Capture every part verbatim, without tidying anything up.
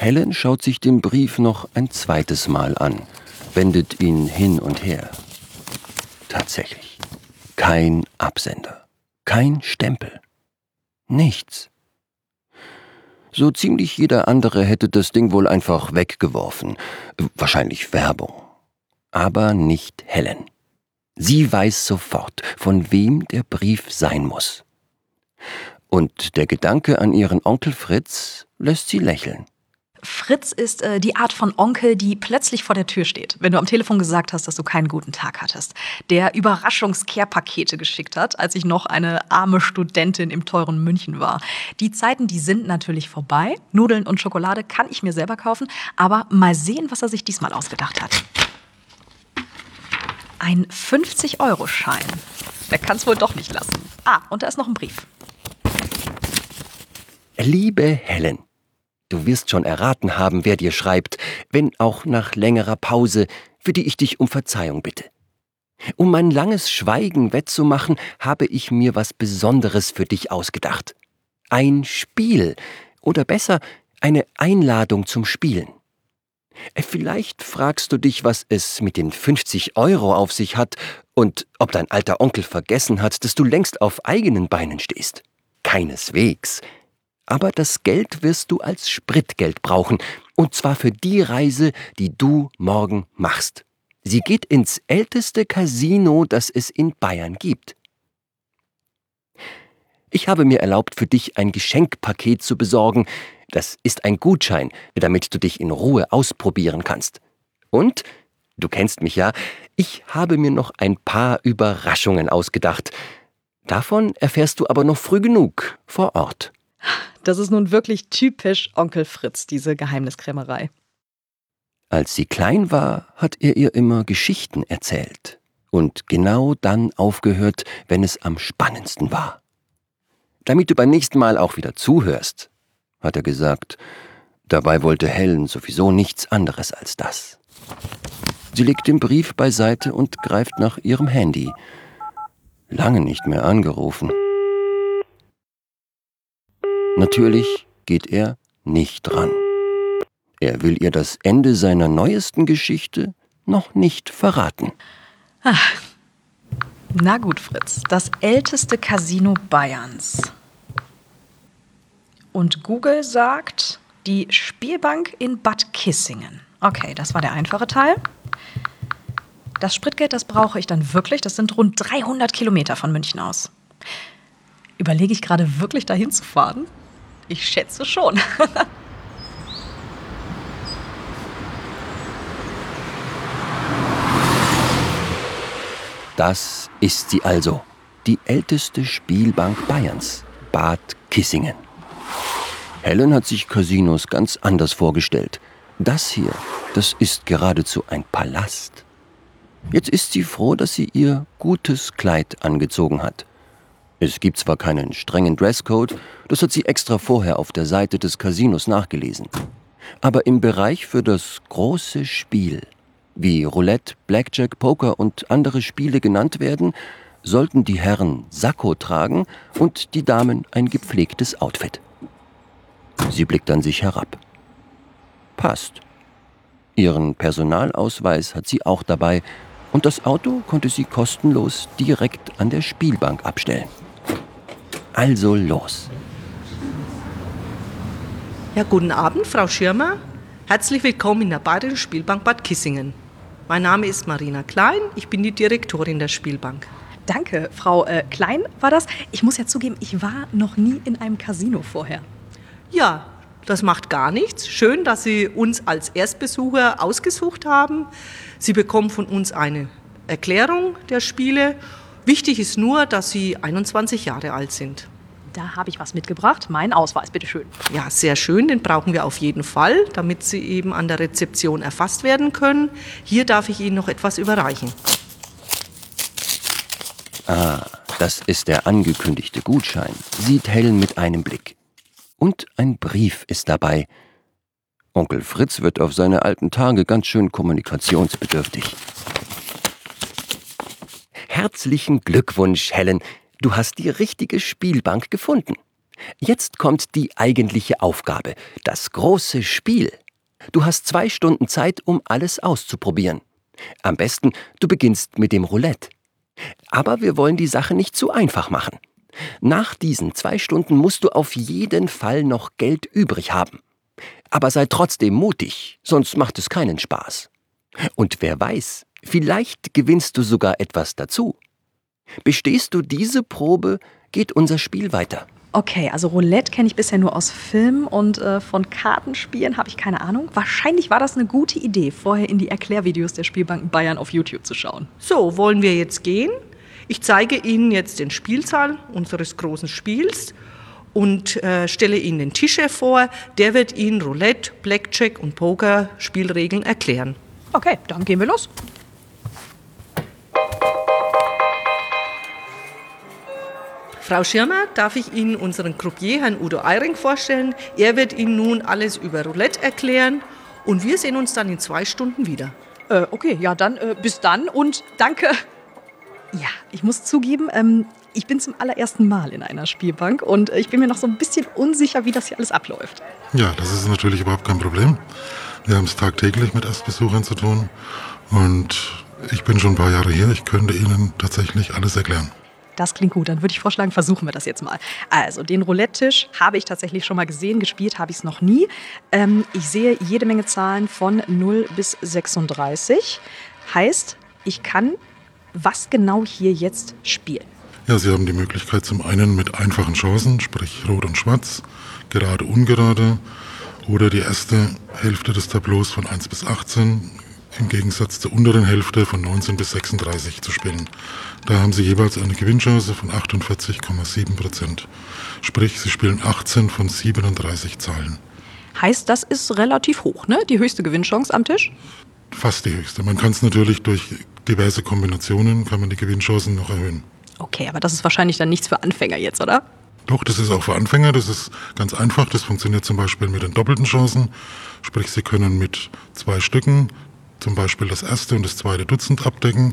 Helen schaut sich den Brief noch ein zweites Mal an, wendet ihn hin und her. Tatsächlich, kein Absender, kein Stempel, nichts. So ziemlich jeder andere hätte das Ding wohl einfach weggeworfen, wahrscheinlich Werbung. Aber nicht Helen. Sie weiß sofort, von wem der Brief sein muss. Und der Gedanke an ihren Onkel Fritz lässt sie lächeln. Fritz ist äh, die Art von Onkel, die plötzlich vor der Tür steht, wenn du am Telefon gesagt hast, dass du keinen guten Tag hattest. Der Überraschungs-Care-Pakete geschickt hat, als ich noch eine arme Studentin im teuren München war. Die Zeiten, die sind natürlich vorbei. Nudeln und Schokolade kann ich mir selber kaufen. Aber mal sehen, was er sich diesmal ausgedacht hat. Ein fünfzig-Euro-Schein. Der kann es wohl doch nicht lassen. Ah, und da ist noch ein Brief. Liebe Helen, du wirst schon erraten haben, wer dir schreibt, wenn auch nach längerer Pause, für die ich dich um Verzeihung bitte. Um mein langes Schweigen wettzumachen, habe ich mir was Besonderes für dich ausgedacht. Ein Spiel, oder besser, eine Einladung zum Spielen. Vielleicht fragst du dich, was es mit den fünfzig Euro auf sich hat und ob dein alter Onkel vergessen hat, dass du längst auf eigenen Beinen stehst. Keineswegs. Aber das Geld wirst du als Spritgeld brauchen, und zwar für die Reise, die du morgen machst. Sie geht ins älteste Casino, das es in Bayern gibt. Ich habe mir erlaubt, für dich ein Geschenkpaket zu besorgen. Das ist ein Gutschein, damit du dich in Ruhe ausprobieren kannst. Und, du kennst mich ja, ich habe mir noch ein paar Überraschungen ausgedacht. Davon erfährst du aber noch früh genug vor Ort. Das ist nun wirklich typisch Onkel Fritz, diese Geheimniskrämerei. Als sie klein war, hat er ihr immer Geschichten erzählt und genau dann aufgehört, wenn es am spannendsten war. Damit du beim nächsten Mal auch wieder zuhörst, hat er gesagt. Dabei wollte Helen sowieso nichts anderes als das. Sie legt den Brief beiseite und greift nach ihrem Handy. Lange nicht mehr angerufen. Natürlich geht er nicht dran. Er will ihr das Ende seiner neuesten Geschichte noch nicht verraten. Ach. Na gut, Fritz. Das älteste Casino Bayerns. Und Google sagt, die Spielbank in Bad Kissingen. Okay, das war der einfache Teil. Das Spritgeld, das brauche ich dann wirklich. Das sind rund dreihundert Kilometer von München aus. Überlege ich gerade wirklich, dahin zu fahren? Ich schätze schon. Das ist sie also, die älteste Spielbank Bayerns, Bad Kissingen. Helen hat sich Casinos ganz anders vorgestellt. Das hier, das ist geradezu ein Palast. Jetzt ist sie froh, dass sie ihr gutes Kleid angezogen hat. Es gibt zwar keinen strengen Dresscode, das hat sie extra vorher auf der Seite des Casinos nachgelesen. Aber im Bereich für das große Spiel, wie Roulette, Blackjack, Poker und andere Spiele genannt werden, sollten die Herren Sakko tragen und die Damen ein gepflegtes Outfit. Sie blickt an sich herab. Passt. Ihren Personalausweis hat sie auch dabei und das Auto konnte sie kostenlos direkt an der Spielbank abstellen. Also los. Ja, guten Abend, Frau Schirmer. Herzlich willkommen in der Bayerischen Spielbank Bad Kissingen. Mein Name ist Marina Klein, ich bin die Direktorin der Spielbank. Danke, Frau äh, Klein war das. Ich muss ja zugeben, ich war noch nie in einem Casino vorher. Ja, das macht gar nichts. Schön, dass Sie uns als Erstbesucher ausgesucht haben. Sie bekommen von uns eine Erklärung der Spiele. Wichtig ist nur, dass Sie einundzwanzig Jahre alt sind. Da habe ich was mitgebracht. Mein Ausweis, bitteschön. Ja, sehr schön. Den brauchen wir auf jeden Fall, damit Sie eben an der Rezeption erfasst werden können. Hier darf ich Ihnen noch etwas überreichen. Ah, das ist der angekündigte Gutschein, sieht Helen mit einem Blick. Und ein Brief ist dabei. Onkel Fritz wird auf seine alten Tage ganz schön kommunikationsbedürftig. Herzlichen Glückwunsch, Helen. Du hast die richtige Spielbank gefunden. Jetzt kommt die eigentliche Aufgabe, das große Spiel. Du hast zwei Stunden Zeit, um alles auszuprobieren. Am besten, du beginnst mit dem Roulette. Aber wir wollen die Sache nicht zu einfach machen. Nach diesen zwei Stunden musst du auf jeden Fall noch Geld übrig haben. Aber sei trotzdem mutig, sonst macht es keinen Spaß. Und wer weiß, vielleicht gewinnst du sogar etwas dazu. Bestehst du diese Probe, geht unser Spiel weiter. Okay, also Roulette kenne ich bisher nur aus Filmen und äh, von Kartenspielen habe ich keine Ahnung. Wahrscheinlich war das eine gute Idee, vorher in die Erklärvideos der Spielbanken Bayern auf YouTube zu schauen. So, wollen wir jetzt gehen? Ich zeige Ihnen jetzt den Spielsaal unseres großen Spiels und äh, stelle Ihnen den Tischchef vor. Der wird Ihnen Roulette, Blackjack und Poker Spielregeln erklären. Okay, dann gehen wir los. Frau Schirmer, darf ich Ihnen unseren Croupier, Herrn Udo Eyring, vorstellen? Er wird Ihnen nun alles über Roulette erklären und wir sehen uns dann in zwei Stunden wieder. Äh, okay, ja dann, äh, bis dann und danke. Ja, ich muss zugeben, ähm, ich bin zum allerersten Mal in einer Spielbank und äh, ich bin mir noch so ein bisschen unsicher, wie das hier alles abläuft. Ja, das ist natürlich überhaupt kein Problem. Wir haben es tagtäglich mit Erstbesuchern zu tun und ich bin schon ein paar Jahre hier. Ich könnte Ihnen tatsächlich alles erklären. Das klingt gut, dann würde ich vorschlagen, versuchen wir das jetzt mal. Also, den Roulette-Tisch habe ich tatsächlich schon mal gesehen, gespielt habe ich es noch nie. Ähm, ich sehe jede Menge Zahlen von null bis sechsunddreißig. Heißt, ich kann was genau hier jetzt spielen? Ja, Sie haben die Möglichkeit zum einen mit einfachen Chancen, sprich Rot und Schwarz, gerade, ungerade oder die erste Hälfte des Tableaus von eins bis achtzehn im Gegensatz zur unteren Hälfte von neunzehn bis sechsunddreißig zu spielen. Da haben Sie jeweils eine Gewinnchance von achtundvierzig Komma sieben Prozent. Sprich, Sie spielen achtzehn von siebenunddreißig Zahlen. Heißt, das ist relativ hoch, ne? Die höchste Gewinnchance am Tisch? Fast die höchste. Man kann es natürlich durch diverse Kombinationen, kann man die Gewinnchancen noch erhöhen. Okay, aber das ist wahrscheinlich dann nichts für Anfänger jetzt, oder? Doch, das ist auch für Anfänger. Das ist ganz einfach. Das funktioniert zum Beispiel mit den doppelten Chancen. Sprich, Sie können mit zwei Stücken zum Beispiel das erste und das zweite Dutzend abdecken.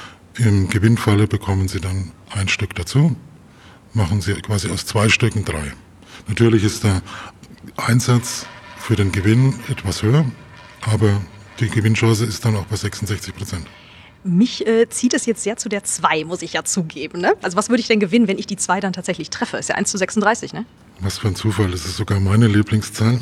Im Gewinnfalle bekommen Sie dann ein Stück dazu. Machen Sie quasi aus zwei Stücken drei. Natürlich ist der Einsatz für den Gewinn etwas höher, aber die Gewinnchance ist dann auch bei sechsundsechzig Prozent. Mich äh, zieht es jetzt sehr zu der zwei, muss ich ja zugeben. Ne? Also was würde ich denn gewinnen, wenn ich die zwei dann tatsächlich treffe? Ist ja eins zu sechsunddreißig, ne? Was für ein Zufall, das ist sogar meine Lieblingszahl.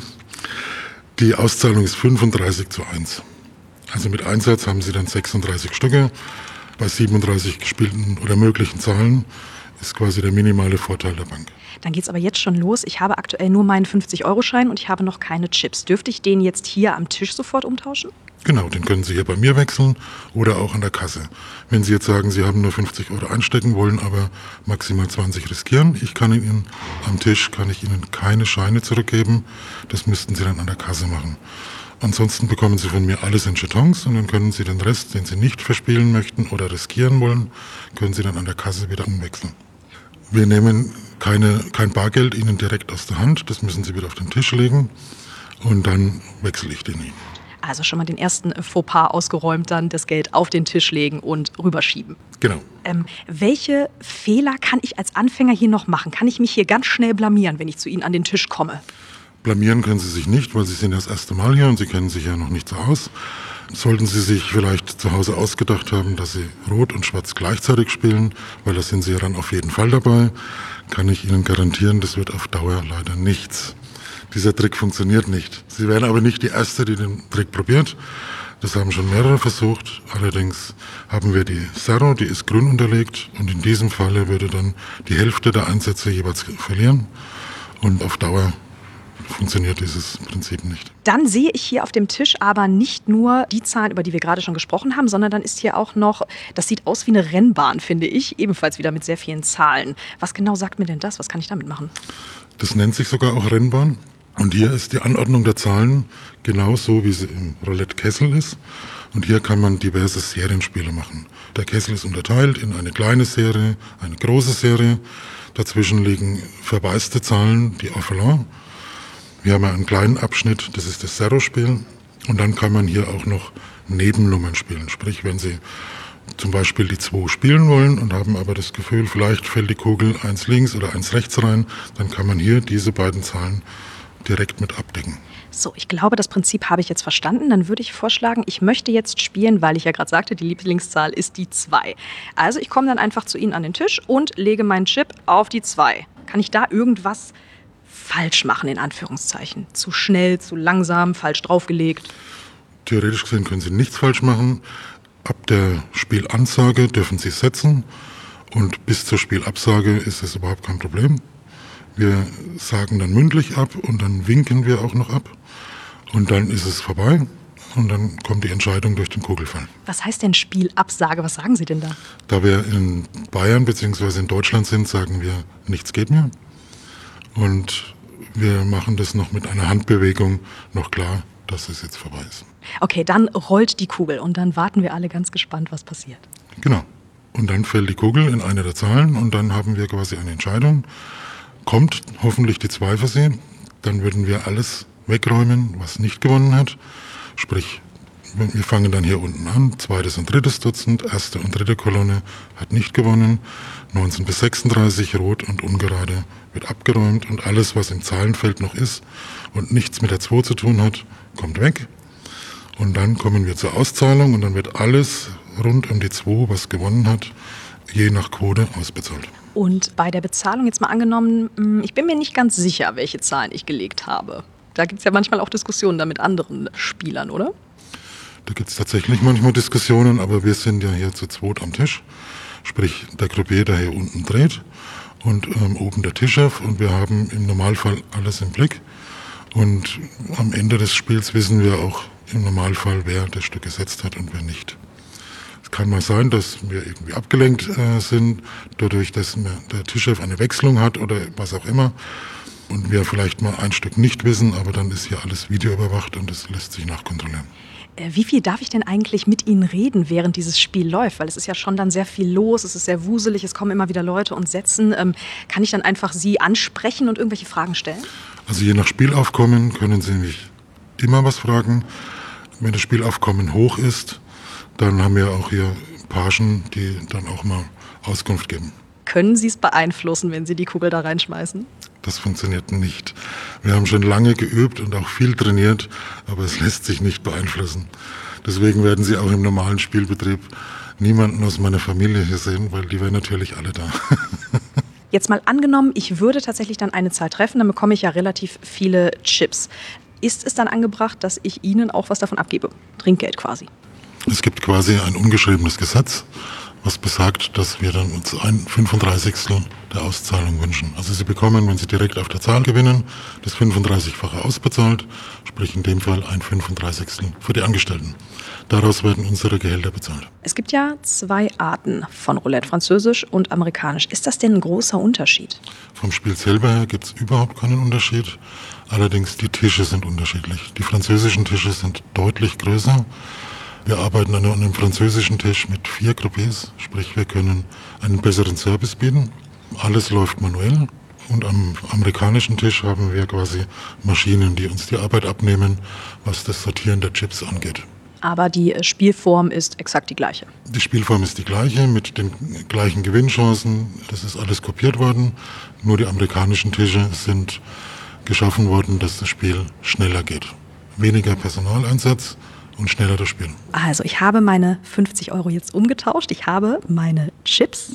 Die Auszahlung ist fünfunddreißig zu eins. Also mit Einsatz haben Sie dann sechsunddreißig Stücke. Bei siebenunddreißig gespielten oder möglichen Zahlen ist quasi der minimale Vorteil der Bank. Dann geht's aber jetzt schon los. Ich habe aktuell nur meinen fünfzig-Euro-Schein und ich habe noch keine Chips. Dürfte ich den jetzt hier am Tisch sofort umtauschen? Genau, den können Sie hier bei mir wechseln oder auch an der Kasse. Wenn Sie jetzt sagen, Sie haben nur fünfzig Euro einstecken, wollen aber maximal zwanzig riskieren, ich kann Ihnen am Tisch kann ich Ihnen keine Scheine zurückgeben. Das müssten Sie dann an der Kasse machen. Ansonsten bekommen Sie von mir alles in Jetons und dann können Sie den Rest, den Sie nicht verspielen möchten oder riskieren wollen, können Sie dann an der Kasse wieder umwechseln. Wir nehmen keine, kein Bargeld Ihnen direkt aus der Hand, das müssen Sie wieder auf den Tisch legen und dann wechsle ich den Ihnen. Also schon mal den ersten Fauxpas ausgeräumt, dann das Geld auf den Tisch legen und rüberschieben. Genau. Ähm, welche Fehler kann ich als Anfänger hier noch machen? Kann ich mich hier ganz schnell blamieren, wenn ich zu Ihnen an den Tisch komme? Blamieren können Sie sich nicht, weil Sie sind ja das erste Mal hier und Sie kennen sich ja noch nicht so aus. Sollten Sie sich vielleicht zu Hause ausgedacht haben, dass Sie Rot und Schwarz gleichzeitig spielen, weil da sind Sie ja dann auf jeden Fall dabei, kann ich Ihnen garantieren, das wird auf Dauer leider nichts. Dieser Trick funktioniert nicht. Sie wären aber nicht die Erste, die den Trick probiert. Das haben schon mehrere versucht. Allerdings haben wir die Zero, die ist grün unterlegt und in diesem Falle würde dann die Hälfte der Einsätze jeweils verlieren und auf Dauer funktioniert dieses Prinzip nicht. Dann sehe ich hier auf dem Tisch aber nicht nur die Zahlen, über die wir gerade schon gesprochen haben, sondern dann ist hier auch noch, das sieht aus wie eine Rennbahn, finde ich, ebenfalls wieder mit sehr vielen Zahlen. Was genau sagt mir denn das? Was kann ich damit machen? Das nennt sich sogar auch Rennbahn. Und hier ist die Anordnung der Zahlen genauso, wie sie im Roulette-Kessel ist. Und hier kann man diverse Serienspiele machen. Der Kessel ist unterteilt in eine kleine Serie, eine große Serie. Dazwischen liegen verwaiste Zahlen, die Orphelin. Wir haben einen kleinen Abschnitt, das ist das Zero-Spiel. Und dann kann man hier auch noch Nebennummern spielen. Sprich, wenn Sie zum Beispiel die zwei spielen wollen und haben aber das Gefühl, vielleicht fällt die Kugel eins links oder eins rechts rein, dann kann man hier diese beiden Zahlen direkt mit abdecken. So, ich glaube, das Prinzip habe ich jetzt verstanden. Dann würde ich vorschlagen, ich möchte jetzt spielen, weil ich ja gerade sagte, die Lieblingszahl ist die zwei. Also ich komme dann einfach zu Ihnen an den Tisch und lege meinen Chip auf die zwei. Kann ich da irgendwas falsch machen, in Anführungszeichen? Zu schnell, zu langsam, falsch draufgelegt? Theoretisch gesehen können Sie nichts falsch machen. Ab der Spielansage dürfen Sie setzen und bis zur Spielabsage ist es überhaupt kein Problem. Wir sagen dann mündlich ab und dann winken wir auch noch ab und dann ist es vorbei und dann kommt die Entscheidung durch den Kugelfall. Was heißt denn Spielabsage? Was sagen Sie denn da? Da wir in Bayern bzw. in Deutschland sind, sagen wir, nichts geht mehr und wir machen das noch mit einer Handbewegung noch klar, dass es jetzt vorbei ist. Okay, dann rollt die Kugel und dann warten wir alle ganz gespannt, was passiert. Genau. Und dann fällt die Kugel in eine der Zahlen und dann haben wir quasi eine Entscheidung. Kommt hoffentlich die zwei für Sie, dann würden wir alles wegräumen, was nicht gewonnen hat. Sprich, wir fangen dann hier unten an, zweites und drittes Dutzend, erste und dritte Kolonne hat nicht gewonnen, neunzehn bis sechsunddreißig, rot und ungerade wird abgeräumt und alles, was im Zahlenfeld noch ist und nichts mit der zwei zu tun hat, kommt weg. Und dann kommen wir zur Auszahlung und dann wird alles rund um die zwei, was gewonnen hat, je nach Quote ausbezahlt. Und bei der Bezahlung jetzt mal angenommen, ich bin mir nicht ganz sicher, welche Zahlen ich gelegt habe. Da gibt es ja manchmal auch Diskussionen da mit anderen Spielern, oder? Da gibt es tatsächlich manchmal Diskussionen, aber wir sind ja hier zu zweit am Tisch. Sprich, der Croupier, der hier unten dreht und ähm, oben der Tischchef und wir haben im Normalfall alles im Blick. Und am Ende des Spiels wissen wir auch im Normalfall, wer das Stück gesetzt hat und wer nicht. Es kann mal sein, dass wir irgendwie abgelenkt äh, sind, dadurch, dass der Tischchef eine Wechselung hat oder was auch immer. Und wir vielleicht mal ein Stück nicht wissen, aber dann ist hier alles videoüberwacht und das lässt sich nachkontrollieren. Wie viel darf ich denn eigentlich mit Ihnen reden, während dieses Spiel läuft? Weil es ist ja schon dann sehr viel los, es ist sehr wuselig, es kommen immer wieder Leute und setzen. Ähm, kann ich dann einfach Sie ansprechen und irgendwelche Fragen stellen? Also je nach Spielaufkommen können Sie mich immer was fragen. Wenn das Spielaufkommen hoch ist, dann haben wir auch hier Pagen, die dann auch mal Auskunft geben. Können Sie es beeinflussen, wenn Sie die Kugel da reinschmeißen? Das funktioniert nicht. Wir haben schon lange geübt und auch viel trainiert, aber es lässt sich nicht beeinflussen. Deswegen werden Sie auch im normalen Spielbetrieb niemanden aus meiner Familie hier sehen, weil die wären natürlich alle da. Jetzt mal angenommen, ich würde tatsächlich dann eine Zahl treffen, dann bekomme ich ja relativ viele Chips. Ist es dann angebracht, dass ich Ihnen auch was davon abgebe? Trinkgeld quasi. Es gibt quasi ein ungeschriebenes Gesetz, was besagt, dass wir dann uns ein fünfunddreißigstel der Auszahlung wünschen. Also Sie bekommen, wenn Sie direkt auf der Zahl gewinnen, das fünfunddreißigfache ausbezahlt, sprich in dem Fall ein fünfunddreißigstel für die Angestellten. Daraus werden unsere Gehälter bezahlt. Es gibt ja zwei Arten von Roulette, französisch und amerikanisch. Ist das denn ein großer Unterschied? Vom Spiel selber her gibt es überhaupt keinen Unterschied. Allerdings die Tische sind unterschiedlich. Die französischen Tische sind deutlich größer. Wir arbeiten an einem französischen Tisch mit vier Croupiers, sprich wir können einen besseren Service bieten. Alles läuft manuell und am amerikanischen Tisch haben wir quasi Maschinen, die uns die Arbeit abnehmen, was das Sortieren der Chips angeht. Aber die Spielform ist exakt die gleiche. Die Spielform ist die gleiche, mit den gleichen Gewinnchancen. Das ist alles kopiert worden. Nur die amerikanischen Tische sind geschaffen worden, dass das Spiel schneller geht. Weniger Personaleinsatz und schneller das Spiel. Also ich habe meine fünfzig Euro jetzt umgetauscht. Ich habe meine Chips.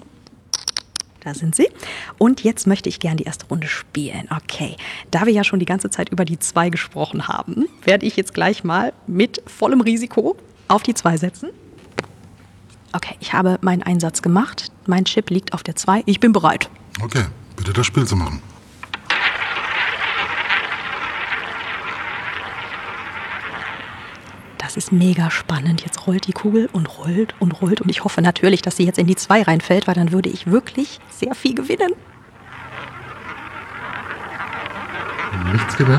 Da sind sie. Und jetzt möchte ich gerne die erste Runde spielen. Okay, da wir ja schon die ganze Zeit über die zwei gesprochen haben, werde ich jetzt gleich mal mit vollem Risiko auf die zwei setzen. Okay, ich habe meinen Einsatz gemacht. Mein Chip liegt auf der zwei. Ich bin bereit. Okay, bitte das Spiel zu machen. Das ist mega spannend. Jetzt rollt die Kugel und rollt und rollt. Und ich hoffe natürlich, dass sie jetzt in die zwei reinfällt, weil dann würde ich wirklich sehr viel gewinnen. Nichts gewinnt.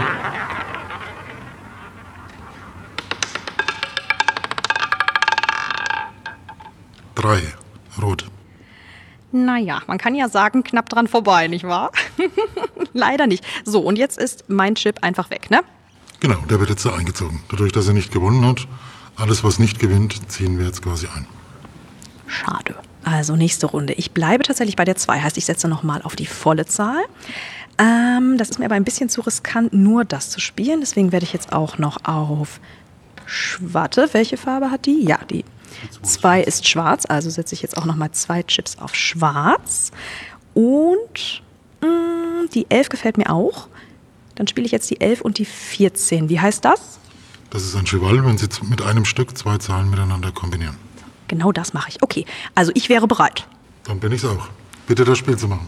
Drei. Rot. Naja, man kann ja sagen, knapp dran vorbei, nicht wahr? Leider nicht. So, und jetzt ist mein Chip einfach weg, ne? Genau, der wird jetzt da eingezogen. Dadurch, dass er nicht gewonnen hat, alles, was nicht gewinnt, ziehen wir jetzt quasi ein. Schade. Also nächste Runde. Ich bleibe tatsächlich bei der zwei. Heißt, ich setze nochmal auf die volle Zahl. Ähm, das ist mir aber ein bisschen zu riskant, nur das zu spielen. Deswegen werde ich jetzt auch noch auf Warte, welche Farbe hat die? Ja, die zwei ist schwarz. Also setze ich jetzt auch nochmal zwei Chips auf schwarz. Und mh, die elf gefällt mir auch. Dann spiele ich jetzt die elf und die vierzehn. Wie heißt das? Das ist ein Cheval, wenn Sie mit einem Stück zwei Zahlen miteinander kombinieren. Genau das mache ich. Okay, also ich wäre bereit. Dann bin ich's auch. Bitte das Spiel zu machen.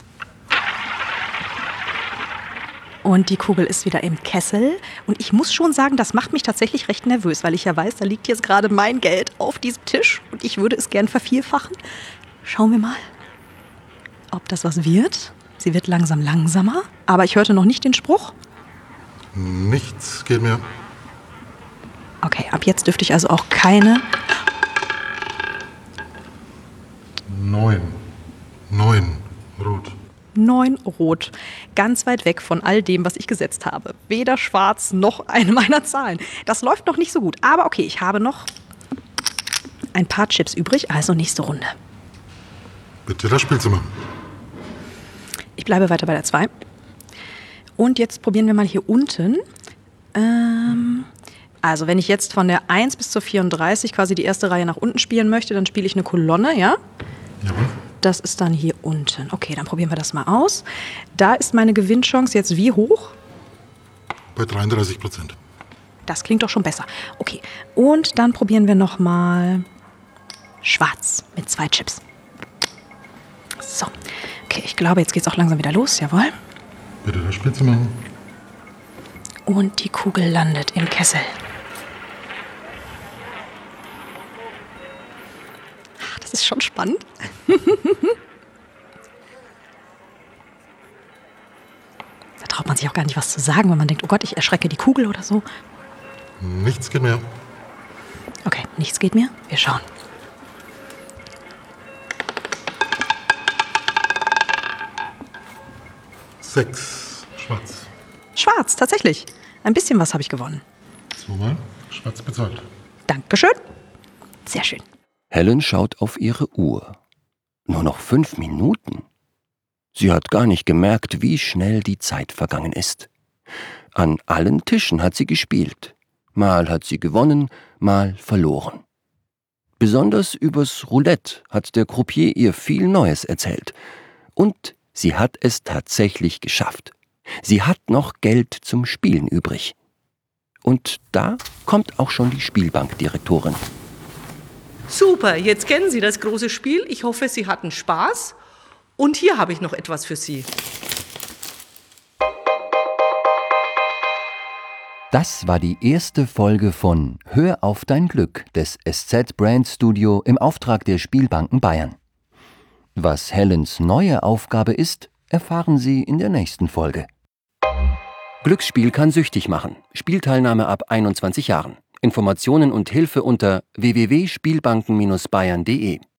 Und die Kugel ist wieder im Kessel. Und ich muss schon sagen, das macht mich tatsächlich recht nervös, weil ich ja weiß, da liegt jetzt gerade mein Geld auf diesem Tisch und ich würde es gern vervierfachen. Schauen wir mal, ob das was wird. Sie wird langsam langsamer, aber ich hörte noch nicht den Spruch. Nichts geht mehr. Okay, ab jetzt dürfte ich also auch keine... Neun. Neun. Rot. Neun rot. Ganz weit weg von all dem, was ich gesetzt habe. Weder schwarz noch eine meiner Zahlen. Das läuft noch nicht so gut. Aber okay, ich habe noch ein paar Chips übrig. Also nächste Runde. Bitte das Spiel zu machen. Ich bleibe weiter bei der zwei. Und jetzt probieren wir mal hier unten. Ähm, also wenn ich jetzt von der eins bis zur vierunddreißig quasi die erste Reihe nach unten spielen möchte, dann spiele ich eine Kolonne, ja? Jawohl. Das ist dann hier unten. Okay, dann probieren wir das mal aus. Da ist meine Gewinnchance jetzt wie hoch? Bei dreiunddreißig Prozent. Das klingt doch schon besser. Okay, und dann probieren wir noch mal schwarz mit zwei Chips. So, okay, ich glaube, jetzt geht's auch langsam wieder los, jawohl. Bitte das Spiel zu machen. Und die Kugel landet im Kessel. Ach, das ist schon spannend. Da traut man sich auch gar nicht was zu sagen, wenn man denkt, oh Gott, ich erschrecke die Kugel oder so. Nichts geht mehr. Okay, nichts geht mehr. Wir schauen. Sechs. Schwarz. Schwarz, tatsächlich. Ein bisschen was habe ich gewonnen. Zweimal. Schwarz bezahlt. Dankeschön. Sehr schön. Helen schaut auf ihre Uhr. Nur noch fünf Minuten. Sie hat gar nicht gemerkt, wie schnell die Zeit vergangen ist. An allen Tischen hat sie gespielt. Mal hat sie gewonnen, mal verloren. Besonders übers Roulette hat der Croupier ihr viel Neues erzählt. Und sie hat es tatsächlich geschafft. Sie hat noch Geld zum Spielen übrig. Und da kommt auch schon die Spielbankdirektorin. Super, jetzt kennen Sie das große Spiel. Ich hoffe, Sie hatten Spaß. Und hier habe ich noch etwas für Sie. Das war die erste Folge von Hör auf dein Glück des S Z Brand Studio im Auftrag der Spielbanken Bayern. Was Helens neue Aufgabe ist, erfahren Sie in der nächsten Folge. Glücksspiel kann süchtig machen. Spielteilnahme ab einundzwanzig Jahren. Informationen und Hilfe unter w w w punkt spielbanken Bindestrich bayern punkt de.